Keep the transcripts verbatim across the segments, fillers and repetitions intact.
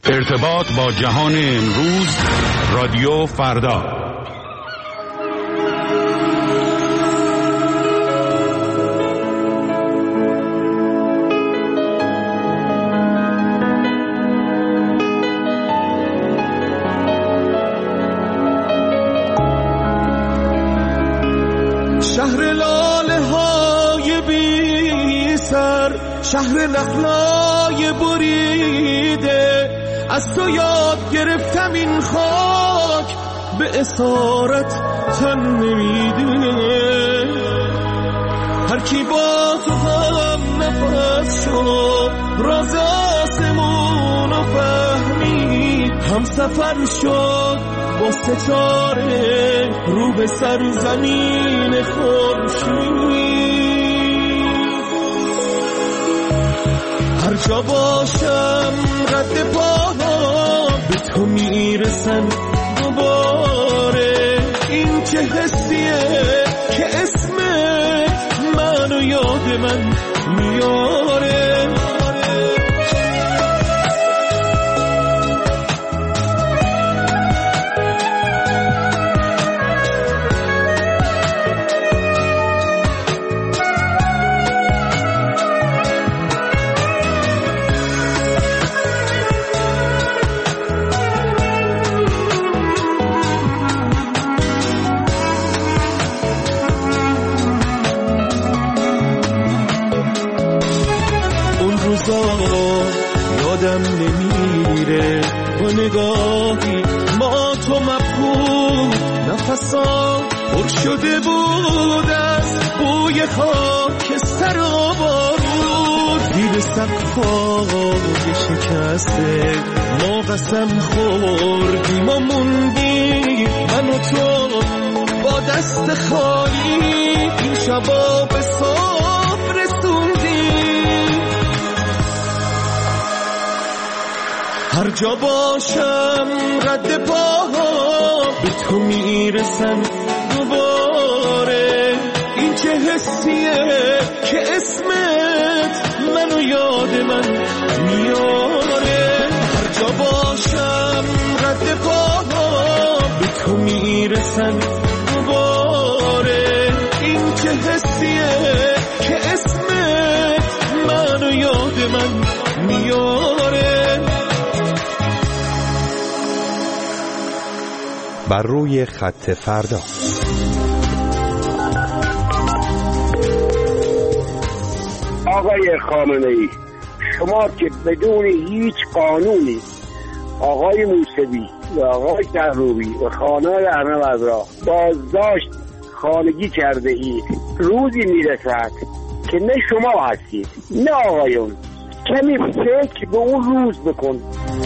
ارتباط با جهان امروز، رادیو فردا. شهر لاله های بی سر، شهر نخلای بریده، از تو یاد گرفتم این خاک به اسارت تن نمیده. هر کی با تو هم نفس شد، راز آسمون رو فهمید، هم سفر شد با ستاره رو به سر زمین خورشید. هر جا باشم رد پاها به تو میرسن دوباره. این چه حسیه که اسمت منو یاد من میاره. یادم نمیره با نگاهی ما تو مبهوت، نفسا پر شده بود از بوی خاک سر و بارود. زیر سقفای شکسته ما قسم خوردیم و موندیم، من و تو با دست خالی این شبا به صبح رسوندیم. هر جا باشم رد پاها به تو میرسن دوباره. این چه حسیه که اسمت منو یاد من میاره. هر جا باشم رد پاها به تو میرسن دوباره. این چه حسیه که اسمت منو یاد من میاره. بر روی خط فردا. آقای خامنه‌ای، شما که بدون هیچ قانونی آقای موسوی و آقای کروبی و خانه احمدرضا بازداشت خانگی کرده اید، روزی میرسد که نه شما هستید نه آقایون. کمی فکر به اون روز بکن.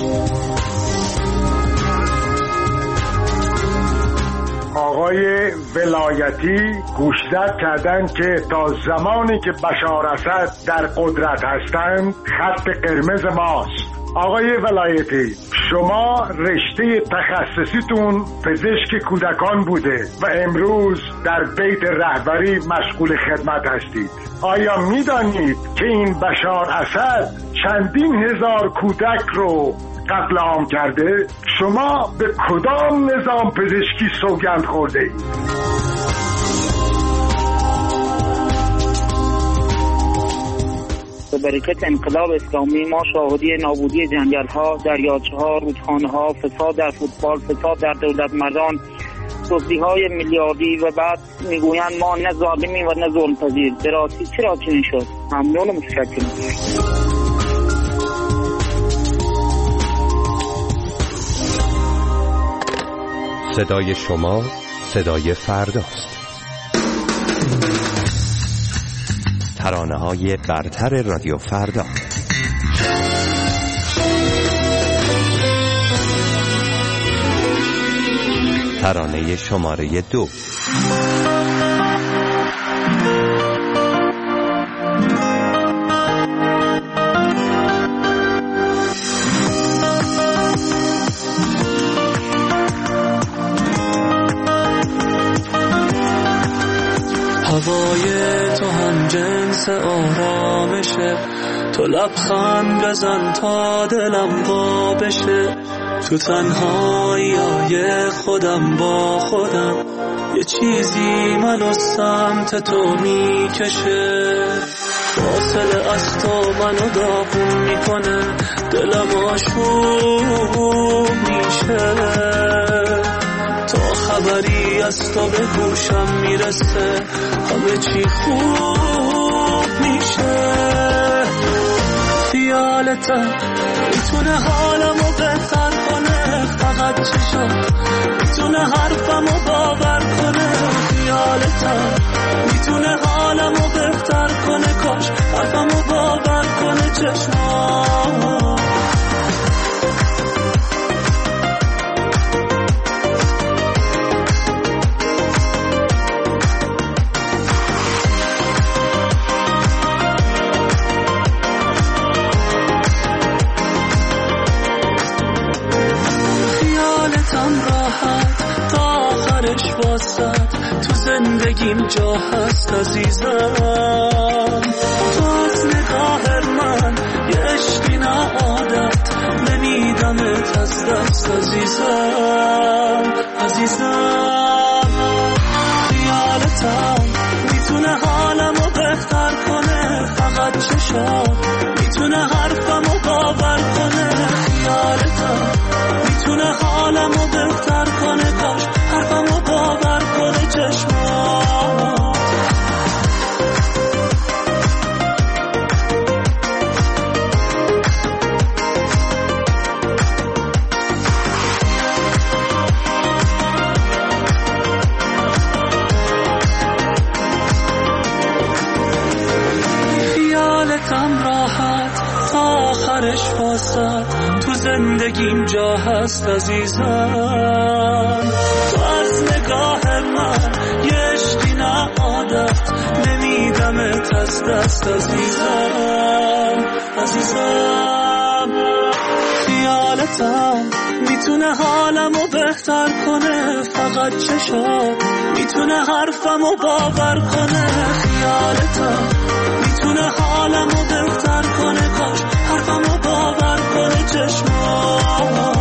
آقای ولایتی گوشزد کردن که تا زمانی که بشار اسد در قدرت هستند خط قرمز ماست. آقای ولایتی، شما رشته تخصصیتون پزشک کودکان بوده و امروز در بیت رهبری مشغول خدمت هستید. آیا میدانید که این بشار اسد چندین هزار کودک رو قتل عام کرده؟ شما به کدام نظام پزشکی سوگند خورده اید؟ به برکت انقلاب اسلامی ما شاهدی نابودی جنگل‌ها، دریاچه‌ها، رودخانه‌ها، فساد در فوتبال، فساد در دولت مردان، دزدی‌های میلیاردی و بعد میگویند ما نه ظالمیم و نه ظلم پذیر. به راستی چرا چنین شد؟ ممنون و متشکرم. صدای شما صدای فرداست. ترانه‌های برتر رادیو فردا. ترانه شماره دو. هوای تو هم جنس آرامشه، تو لبخند بزن تا دلم وا بشه، تو تنهایی خودم با خودم یه چیزی منو سمت تو میکشه. فاصله از تو منو داغون میکنه، دلم آشوب میشه. تا خبری از تو به گوشم میرسه، همه چی خوب میشه. خیالتم میتونه حالمو بهتر کنه، فقط چشم میتونه حرفمو باور کنه. خیالتم میتونه حالمو بهتر کنه، کاش حرفمو باور کنه چشمام. تو زندگیم جا هست عزیزم، تو از نگاه من یه عشقی نه عادت، نمیدمت از دست عزیزم عزیزم. خیالتم میتونه حالمو بهتر کنه، فقط چشم میتونه حرفمو باور کنه. خیالتم میتونه حالمو بهتر کنه، کاش حرفمو باور کنه چشمات. خیالتم راحت تا آخرش واسد، تو زندگیم جا هست عزیزم. تو از نگاه من یه عشقی نه عادت، نمیدمت از دست عزیزم عزیزم. خیالتم میتونه حالمو بهتر کنه، فقط چشم میتونه حرفمو باور کنه. خیالتم میتونه حالمو بهتر کنه، کاش حرفمو باور کنه چشمام.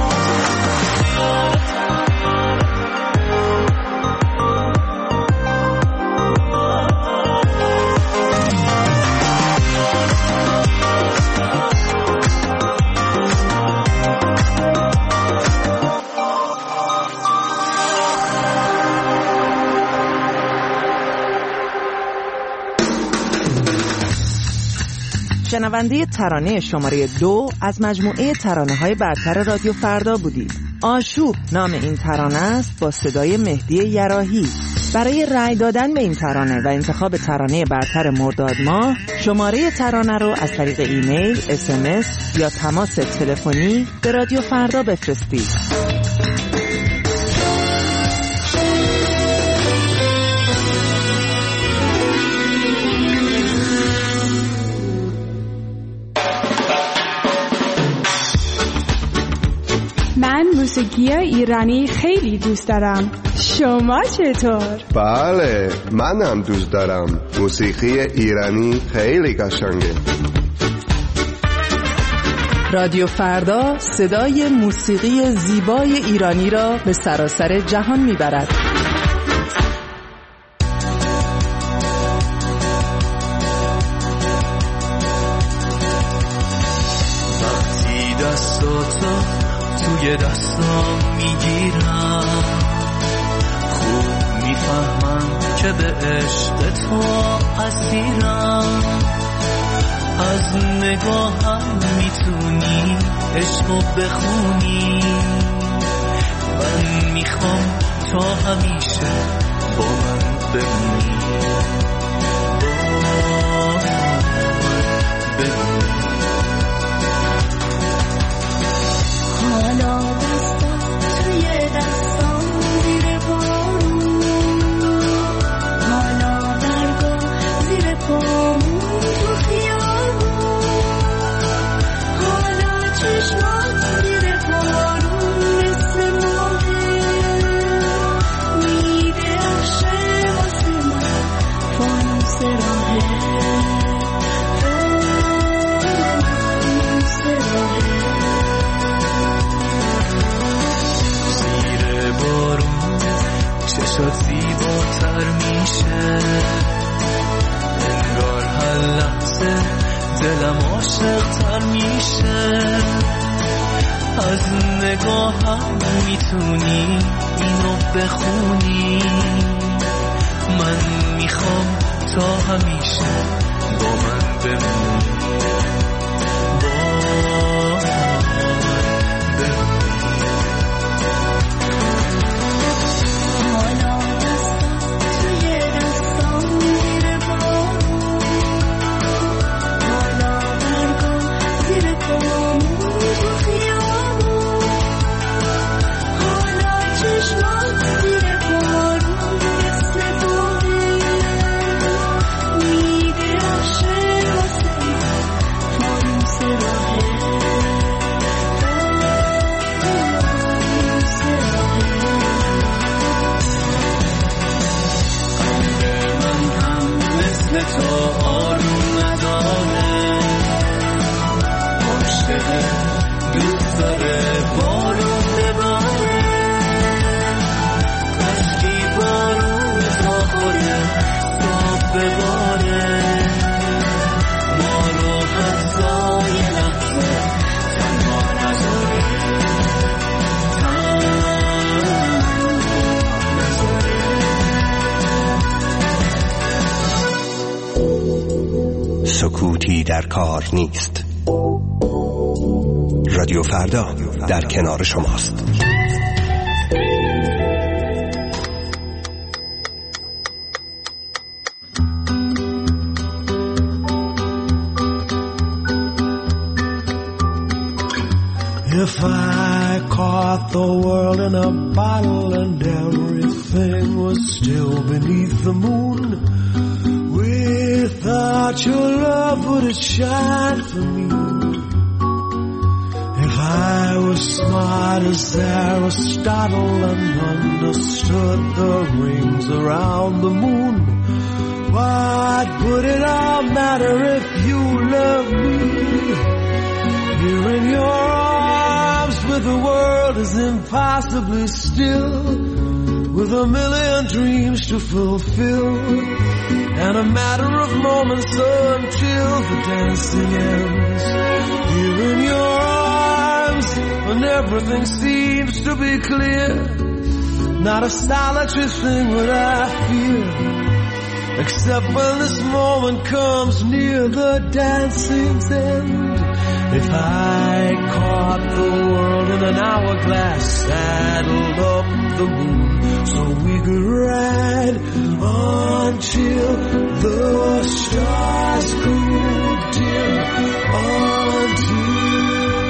شنونده ترانه شماره دو از مجموعه ترانه‌های برتر رادیو فردا بودید. آشوب نام این ترانه است با صدای مهدی یراحی. برای رأی دادن به این ترانه و انتخاب ترانه برتر مرداد ماه، شماره ترانه رو از طریق ایمیل، اس ام اس یا تماس تلفنی به رادیو فردا بفرستید. من موسیقی ایرانی خیلی دوست دارم. شما چطور؟ بله، منم دوست دارم. موسیقی ایرانی خیلی قشنگه. رادیو فردا صدای موسیقی زیبای ایرانی را به سراسر جهان میبرد. وقتی دستاتو توی دستام میگیرم، خوب میفهمم که به عشق تو اسیرم. از نگاهم میتونی عشقو بخونی، من میخوام تا همیشه با من بمونی، با من بمونی. حالا دستم توی دستم زیر بارون، حالا درگاه زیر پامون تو خیابون، حالا چشمات زیر بارون مثل ماهه میدرخشه واسه من. عاشق‌تر میشه. از نگاهم میتونی اینو بخونی، من میخوام تا همیشه با من بمونی. سکوتی در کار نیست. رادیو فردا در کنار شماست. If I caught the world in a bottle and everything was still beneath the moon, without your love would it shine for me? If I was smart as Aristotle and understood the rings around the moon, what would it all matter if you loved me? Here in your arms where the world is impossibly still, with a million dreams to fulfill, and a matter of moments until the dancing ends. Here in your arms when everything seems to be clear, not a solitary thing would I fear, except when this moment comes near the dancing's end. If I caught the world in an hourglass, saddled up the moon so we could ride until the stars grew dim, until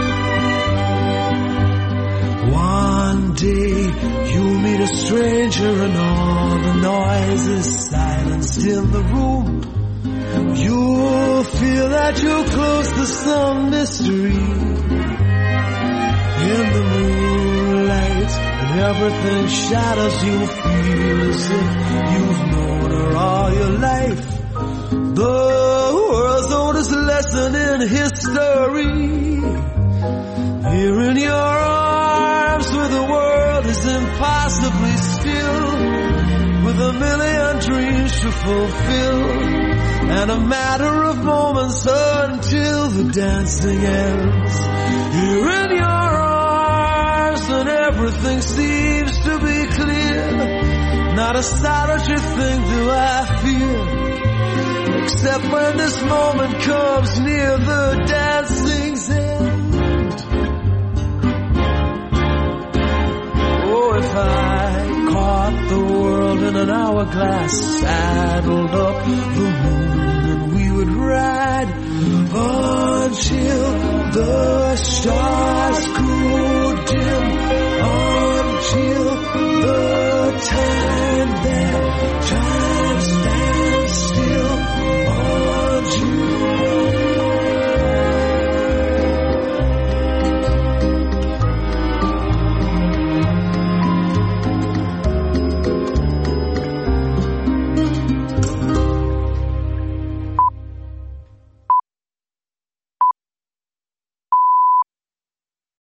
one day you meet a stranger and all the noise is silenced in the room. You'll feel that you're close to some mystery. In the moonlight, and everything shadows, you'll feel as if you've known her all your life. The world's oldest lesson in history. Here in your arms where the world is impossibly still, with a million dreams to fulfill, and a matter of moments until the dancing ends. Here in your arms when everything seems to be clear, not a solitary thing do I fear, except when this moment comes near the dancing's end. Oh, if I caught the world in an hourglass, saddled up the moon, and we would ride until the stars grew